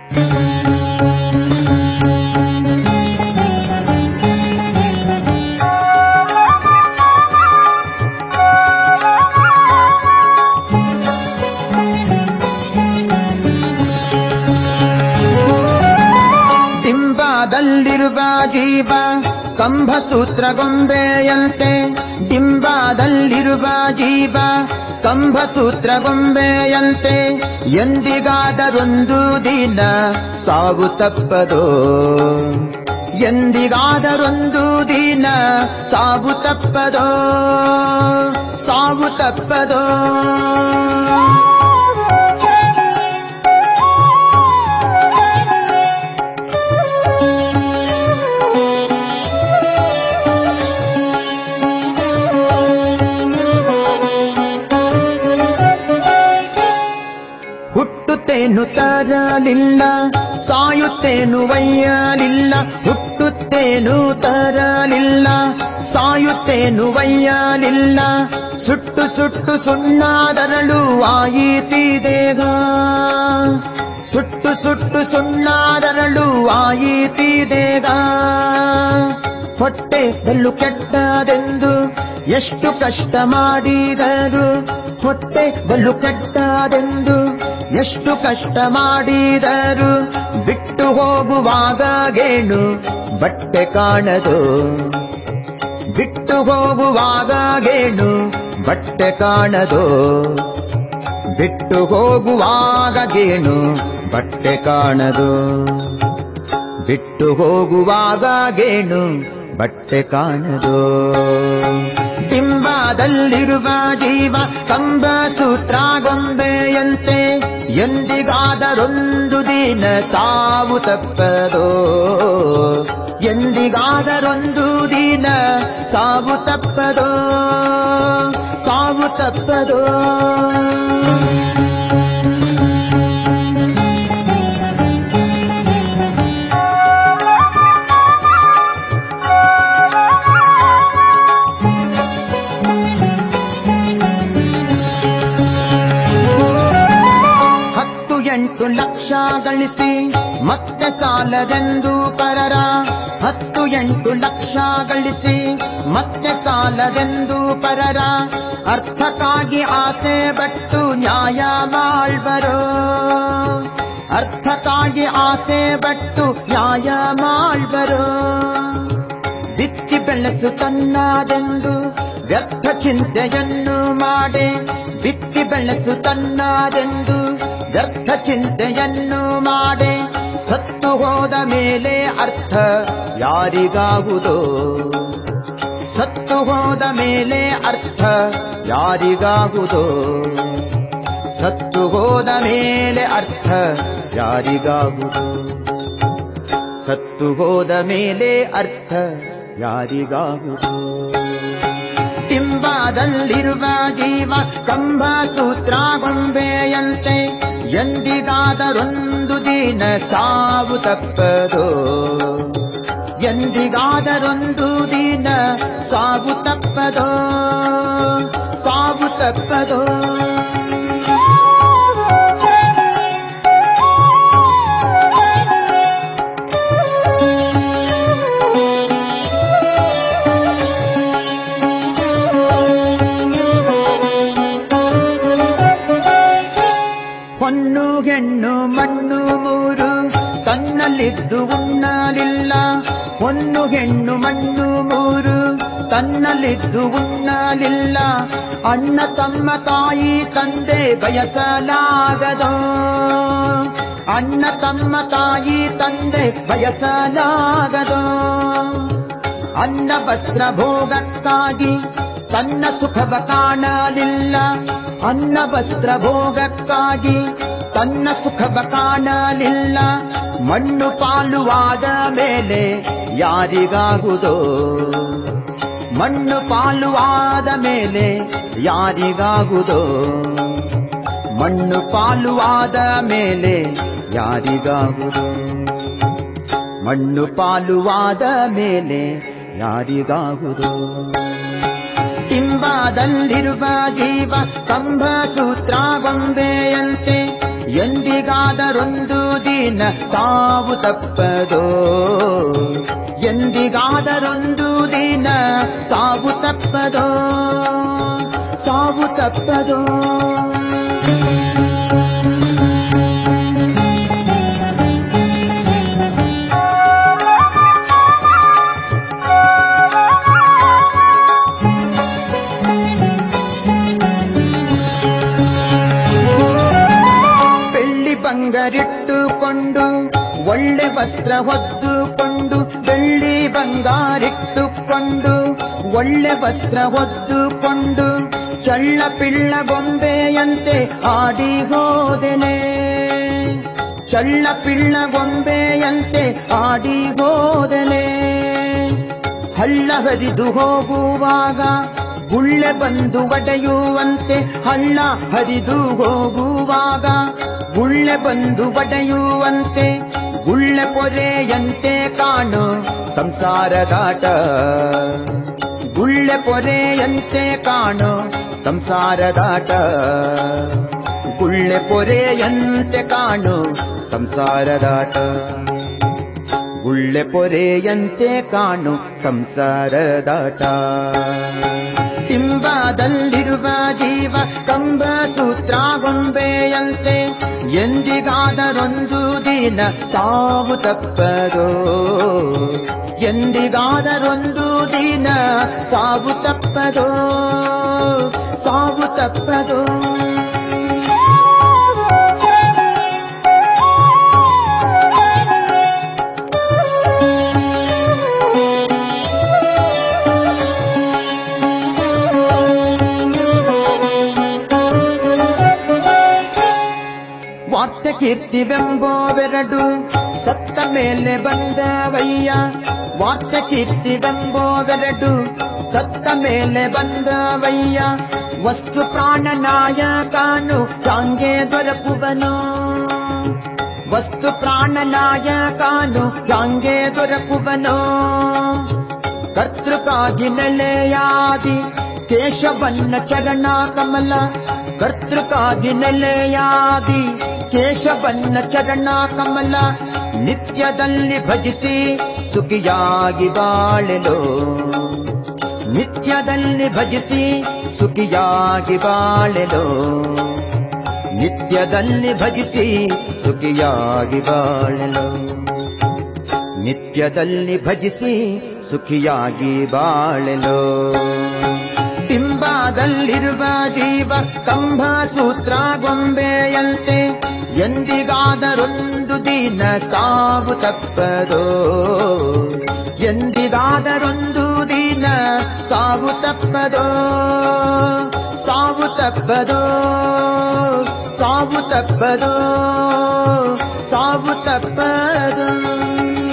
ಡಿಂಬದಲ್ಲಿರುವ ಜೀವ ಕಂಬಸೂತ್ರ ಗೊಂಬೆಯಂತೆ, ಡಿಂಬದಲ್ಲಿರುವ ಜೀವ ಕಂಬಸೂತ್ರ ಗೊಂಬೆಯಂತೆ, ಎಂದಿಗಾದರೊಂದು ದಿನ ಸಾವು ತಪ್ಪದೋ, ಎಂದಿಗಾದರೊಂದು ದಿನ ಸಾವು ತಪ್ಪದೋ, ಸಾವು ತಪ್ಪದೋ. ಹುಟ್ಟುತ್ತೇನು ತರಲಿಲ್ಲ, ಸಾಯುತ್ತೇನು ಒಯ್ಯಲಿಲ್ಲ, ಹುಟ್ಟುತ್ತೇನು ತರಲಿಲ್ಲ, ಸಾಯುತ್ತೇನು ಒಯ್ಯಲಿಲ್ಲ, ಸುಟ್ಟು ಸುಟ್ಟು ಸುಣ್ಣಾದರಳು ಆಯಿತಿ ದೇಹ, ಸುಟ್ಟು ಸುಟ್ಟು ಸುಣ್ಣಾದರಳು ಆಯಿತಿ ದೇಹ. ಹೊಟ್ಟೆ ಬೆಲ್ಲು ಕೆಟ್ಟದೆಂದು ಎಷ್ಟು ಕಷ್ಟ ಮಾಡಿದರು, ಹೊಟ್ಟೆ ಬೆಲ್ಲು ಕೆಟ್ಟದೆಂದು ಎಷ್ಟು ಕಷ್ಟ ಮಾಡಿದರು, ಬಿಟ್ಟು ಹೋಗುವಾಗ ಗೇಣು ಬಟ್ಟೆ ಕಾಣದು, ಬಿಟ್ಟು ಹೋಗುವಾಗ ಗೇಣು ಬಟ್ಟೆ ಕಾಣದು, ಬಿಟ್ಟು ಹೋಗುವಾಗ ಗೇಣು ಬಟ್ಟೆ ಕಾಣದು, ಬಿಟ್ಟು ಹೋಗುವಾಗ ಗೇಣು ಬಟ್ಟೆ ಕಾಣದು. ಡಿಂಬದಲ್ಲಿರುವ ಜೀವ ಕಂಬಸೂತ್ರ ಗೊಂಬೆಯಂತೆ, ಎಂದಿಗಾದರೊಂದು ದಿನ ಸಾವು ತಪ್ಪದೋ, ಎಂದಿಗಾದರೊಂದು ದಿನ ಸಾವು ತಪ್ಪದೋ, ಸಾವು ತಪ್ಪದೋ. ಎಂಟು ಲಕ್ಷ ಗಳಿಸಿ ಮತ್ತೆ ಸಾಲದೆಂದು ಪರರ, 10-8 ಲಕ್ಷ ಗಳಿಸಿ ಮತ್ತೆ ಸಾಲದೆಂದು ಪರರ, ಅರ್ಥಕ್ಕಾಗಿ ಆಸೆ ಬಟ್ಟು ನ್ಯಾಯ ಮಾಡ್ಬರೋ, ಅರ್ಥಕ್ಕಾಗಿ ಆಸೆ ಬಟ್ಟು ನ್ಯಾಯ ಮಾಡ್ಬರೋ. ಬಿತ್ತಿ ಬೆಳೆಸು ತನ್ನದೆಂದು ವ್ಯರ್ಥ ಚಿಂತೆಯನ್ನು ಮಾಡೆ, ಬಿತ್ತಿ ಬೆಳೆಸು ತನ್ನದೆಂದು ವ್ಯರ್ಥ ಚಿಂತೆಯನ್ನು ಮಾಡೆ, ಸತ್ತು ಹೋದ ಮೇಲೆ ಅರ್ಥ ಯಾರಿಗಾಗುವುದೋ, ಸತ್ತು ಹೋದ ಮೇಲೆ ಅರ್ಥ ಯಾರಿಗಾಗುವುದೋ, ಸತ್ತು ಹೋದ ಮೇಲೆ ಅರ್ಥ ಯಾರಿಗಾಗುವುದೋ, ಸತ್ತು ಹೋದ ಮೇಲೆ ಅರ್ಥ ಯಾರಿಗಾಗುವುದೋ. ಡಿಂಬದಲ್ಲಿರುವ ಜೀವ ಕಂಬಸೂತ್ರ ಗೊಂಬೆಯಂತೆ, ಎಂದಿಗಾದರೊಂದು ದಿನ ಸಾವು ತಪ್ಪದೋ, ಎಂದಿಗಾದರೊಂದು ದಿನ ಸಾವು ತಪ್ಪದೋ, ಸಾವು ತಪ್ಪದೋ. ಹೊನ್ನು ಹೆಣ್ಣು ಮಣ್ಣು ಮೂರು ತನ್ನಲ್ಲಿದ್ದು ಉಣ್ಣಲಿಲ್ಲ, ಹೊನ್ನು ಹೆಣ್ಣು ಮಣ್ಣು ಮೂರು ತನ್ನಲ್ಲಿದ್ದು ಉಣ್ಣಲಿಲ್ಲ, ಅಣ್ಣ ತಮ್ಮ ತಾಯಿ ತಂದೆ ಬಯಸಲಾಗದೋ, ಅಣ್ಣ ತಮ್ಮ ತಾಯಿ ತಂದೆ ಬಯಸಲಾಗದೋ. ಅನ್ನ ವಸ್ತ್ರ ಭೋಗಕ್ಕಾಗಿ ತನ್ನ ಸುಖವ ಕಾಣಲಿಲ್ಲ, ಅನ್ನ ವಸ್ತ್ರ ಭೋಗಕ್ಕಾಗಿ ತನ್ನ ಸುಖವ ಕಾಣಲಿಲ್ಲ, ಮಣ್ಣು ಪಾಲುವಾದ ಮೇಲೆ ಯಾರಿಗಾಗುವುದೋ, ಮಣ್ಣು ಪಾಲುವಾದ ಮೇಲೆ ಯಾರಿಗಾಗುವುದೋ, ಮಣ್ಣು ಪಾಲುವಾದ ಮೇಲೆ ಯಾರಿಗಾಗುವುದೋ, ಮಣ್ಣು ಪಾಲುವಾದ ಮೇಲೆ ಯಾರಿಗಾಗುವುದೋ. ಡಿಂಬದಲ್ಲಿರುವ ಜೀವ ಕಂಬಸೂತ್ರ ಗೊಂಬೆಯಂತೆ, ಎಂದಿಗಾದರೊಂದು ದಿನ ಸಾವು ತಪ್ಪದೋ, ಎಂದಿಗಾದರೊಂದು ದಿನ ಸಾವು ತಪ್ಪದೋ, ಸಾವು ತಪ್ಪದೋ. ಬಂಗಾರಿಟ್ಟುಕೊಂಡು ಒಳ್ಳೆ ವಸ್ತ್ರ ಹೊದ್ದುಕೊಂಡು, ಬೆಳ್ಳಿ ಬಂಗಾರಿಟ್ಟುಕೊಂಡು ಒಳ್ಳೆ ವಸ್ತ್ರ ಹೊದ್ದುಕೊಂಡು, ಚಳ್ಳ ಪಿಳ್ಳ ಗೊಂಬೆಯಂತೆ ಆಡಿ ಹೋದೆನೆ, ಚಳ್ಳ ಪಿಳ್ಳ ಗೊಂಬೆಯಂತೆ ಆಡಿ ಹೋದೆನೆ. ಹಳ್ಳ ಹರಿದು ಹೋಗುವಾಗ ಗುಳ್ಳೆ ಬಂದು ಒಡೆಯುವಂತೆ, ಹಳ್ಳ ಹರಿದು ಹೋಗುವಾಗ ಗುಳ್ಳೆ ಬಂದು ಒಡೆಯುವಂತೆ, ಗುಳ್ಳೆ ಪೊರೆಯಂತೆ ಕಾಣು ಸಂಸಾರದಾಟ, ಗುಳ್ಳೆ ಪೊರೆಯಂತೆ ಕಾಣು ಸಂಸಾರದಾಟ, ಗುಳ್ಳೆ ಪೊರೆಯಂತೆ ಕಾಣು ಸಂಸಾರದಾಟ, ಗುಳ್ಳೆ ಪೊರೆಯಂತೆ ಕಾಣು ಸಂಸಾರದಾಟ. ಟಿಂಬದಲ್ಲಿರುವ ಜೀವ ಕಂಬ ಸೂತ್ರ ಗೊಂಬೆಯಂತೆ, ಎಂದಿಗಾದರೊಂದು ದಿನ ಸಾವು ತಪ್ಪದೋ, ಎಂದಿಗಾದರೊಂದು ದಿನ ಸಾವು ತಪ್ಪದೋ, ಸಾವು ತಪ್ಪದೋ. ವಾರ್ತೆ ಕೀರ್ತಿವೆಂಬೋವೆರಡು ಸತ್ತ ಮೇಲೆ ಬಂದವಯ್ಯ, ವಾರ್ತೆ ಕೀರ್ತಿವೆಂಬೋವೆರಡು ಸತ್ತ ಮೇಲೆ ಬಂದವಯ್ಯ. ವಸ್ತು ಪ್ರಾಣನಾಯಕನು ಹ್ಯಾಂಗೆ ದೊರಕುವನು, ವಸ್ತು ಪ್ರಾಣನಾಯಕನು ಹ್ಯಾಂಗೆ ದೊರಕುವನು. ಕರ್ತೃಕಾಗಿ ನೆಲೆಯಾದಿ ಕೇಶವನ್ನ ಚರಣ ಕಮಲ, ಕರ್ತೃಕಾಗಿ ನೆಲೆಯಾದಿ ಕೇಶವನ್ನ ಚರಣ ಕಮಲ. ನಿತ್ಯದಲ್ಲಿ ಭಜಿಸಿ ಸುಖಿಯಾಗಿ ಬಾಳೆಲೋ, ನಿತ್ಯದಲ್ಲಿ ಭಜಿಸಿ ಸುಖಿಯಾಗಿ ಬಾಳೆಲೋ, ನಿತ್ಯದಲ್ಲಿ ಭಜಿಸಿ ಸುಖಿಯಾಗಿ ಬಾಳೆಲೋ, ನಿತ್ಯದಲ್ಲಿ ಭಜಿಸಿ ಸುಖಿಯಾಗಿ ಬಾಳೆಲೋ. ಟಿಂಬದಲ್ಲಿರುವ ಜೀವ ಕಂಬ ಸೂತ್ರ ಗೊಂಬೆಯಂತೆ, ಎಂದಿಗಾದರೊಂದು ದಿನ ಸಾವು ತಪ್ಪದೋ, ಎಂದಿಗಾದರೊಂದು ದಿನ ಸಾವು ತಪ್ಪದೋ, ಸಾವು ತಪ್ಪದೋ, ಸಾವು ತಪ್ಪದೋ, ಸಾವು ತಪ್ಪದೋ.